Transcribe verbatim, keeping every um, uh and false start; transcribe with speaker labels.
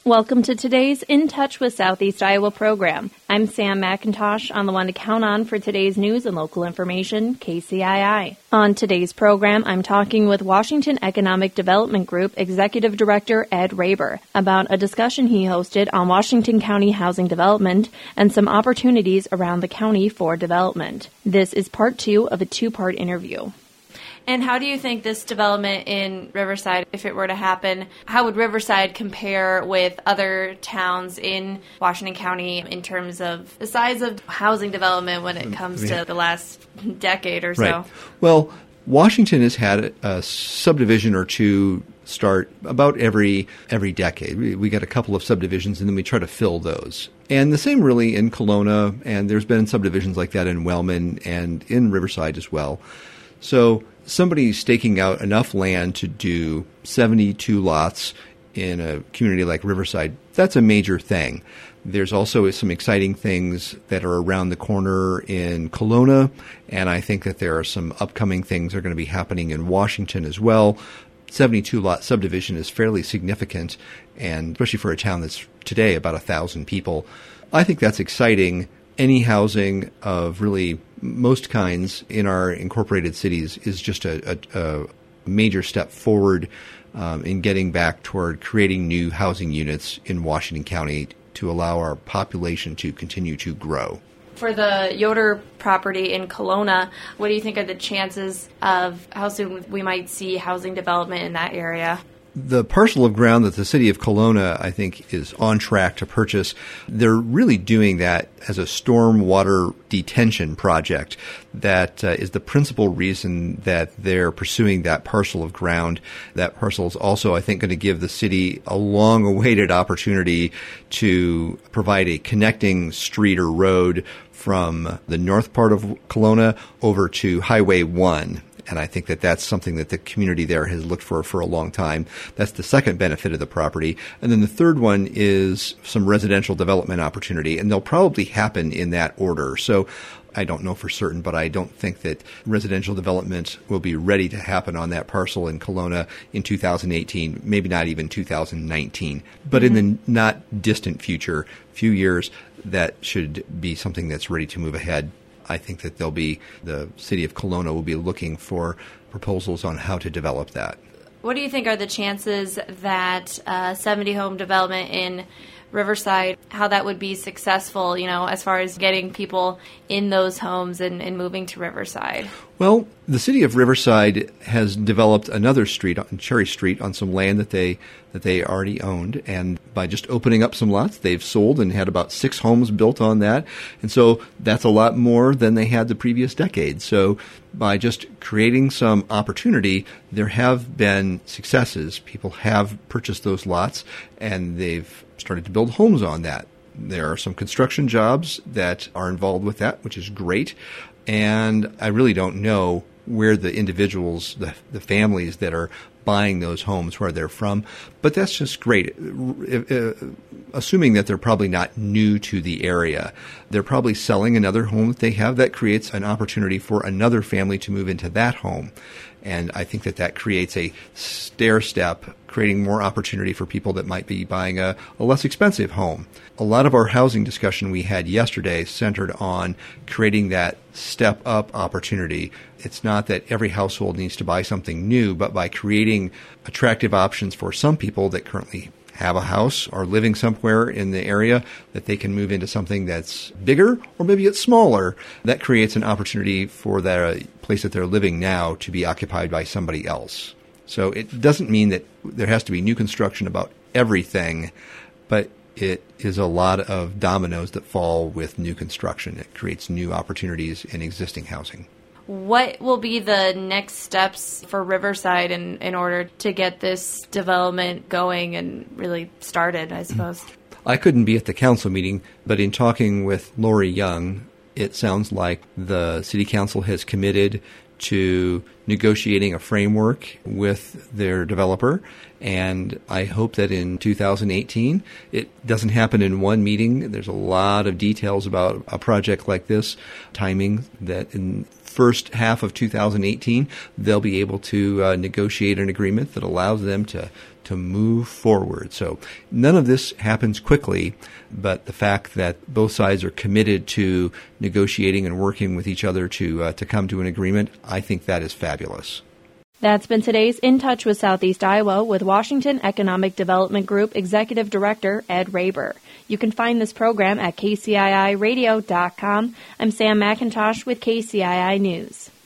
Speaker 1: Welcome to today's In Touch with Southeast Iowa program. I'm Sam McIntosh, on the one to count on for today's news and local information, K C I I. On today's program, I'm talking with Washington Economic Development Group Executive Director Ed Raber about a discussion he hosted on Washington County housing development and some opportunities around the county for development. This is part two of a two-part interview. And how do you think this development in Riverside, if it were to happen, how would Riverside compare with other towns in Washington County in terms of the size of housing development when it comes to the last decade or so?
Speaker 2: Right. Well, Washington has had a subdivision or two start about every every decade. We, we get a couple of subdivisions, and then we try to fill those. And the same really in Kelowna, and there's been subdivisions like that in Wellman and in Riverside as well. So somebody staking out enough land to do seventy-two lots in a community like Riverside, that's a major thing. There's also some exciting things that are around the corner in Kelowna, and I think that there are some upcoming things that are going to be happening in Washington as well. seventy-two lot subdivision is fairly significant, and especially for a town that's today about one thousand people. I think that's exciting. Any housing of really most kinds in our incorporated cities is just a, a, a major step forward um, in getting back toward creating new housing units in Washington County to allow our population to continue to grow.
Speaker 1: For the Yoder property in Kelowna, what do you think are the chances of how soon we might see housing development in that area?
Speaker 2: The parcel of ground that the city of Kelowna, I think, is on track to purchase, they're really doing that as a stormwater detention project. That uh, is the principal reason that they're pursuing that parcel of ground. That parcel is also, I think, going to give the city a long-awaited opportunity to provide a connecting street or road from the north part of Kelowna over to Highway one. And I think that that's something that the community there has looked for for a long time. That's the second benefit of the property. And then the third one is some residential development opportunity, and they'll probably happen in that order. So I don't know for certain, but I don't think that residential development will be ready to happen on that parcel in Kelowna in two thousand eighteen, maybe not even two thousand nineteen. But mm-hmm. in the not distant future, few years, that should be something that's ready to move ahead. I think that they'll be, the city of Kelowna will be looking for proposals on how to develop that.
Speaker 1: What do you think are the chances that uh, seventy home development in Riverside, how that would be successful, you know, as far as getting people in those homes and, and moving to Riverside?
Speaker 2: Well, the city of Riverside has developed another street on Cherry Street on some land that they that they already owned, and by just opening up some lots, they've sold and had about six homes built on that, and so that's a lot more than they had the previous decade. So by just creating some opportunity, there have been successes. People have purchased those lots, and they've started to build homes on that. There are some construction jobs that are involved with that, which is great. And I really don't know where the individuals, the, the families that are buying those homes, where they're from. But that's just great. Uh, assuming that they're probably not new to the area. They're probably selling another home that they have. That creates an opportunity for another family to move into that home. And I think that that creates a stair step, creating more opportunity for people that might be buying a, a less expensive home. A lot of our housing discussion we had yesterday centered on creating that step up opportunity. It's not that every household needs to buy something new, but by creating attractive options for some people that currently have a house or living somewhere in the area, that they can move into something that's bigger or maybe it's smaller. That creates an opportunity for the place that they're living now to be occupied by somebody else. So it doesn't mean that there has to be new construction about everything, but it is a lot of dominoes that fall with new construction. It creates new opportunities in existing housing.
Speaker 1: What will be the next steps for Riverside in, in order to get this development going and really started, I suppose?
Speaker 2: I couldn't be at the council meeting, but in talking with Lori Young, it sounds like the city council has committed to negotiating a framework with their developer. And I hope that in two thousand eighteen, it doesn't happen in one meeting. There's a lot of details about a project like this, timing, that in first half of two thousand eighteen, they'll be able to uh, negotiate an agreement that allows them to to move forward. So none of this happens quickly, but the fact that both sides are committed to negotiating and working with each other to uh, to come to an agreement, I think that is fabulous.
Speaker 1: That's been today's In Touch with Southeast Iowa with Washington Economic Development Group Executive Director Ed Raber. You can find this program at K C I I radio dot com. I'm Sam McIntosh with K C I I News.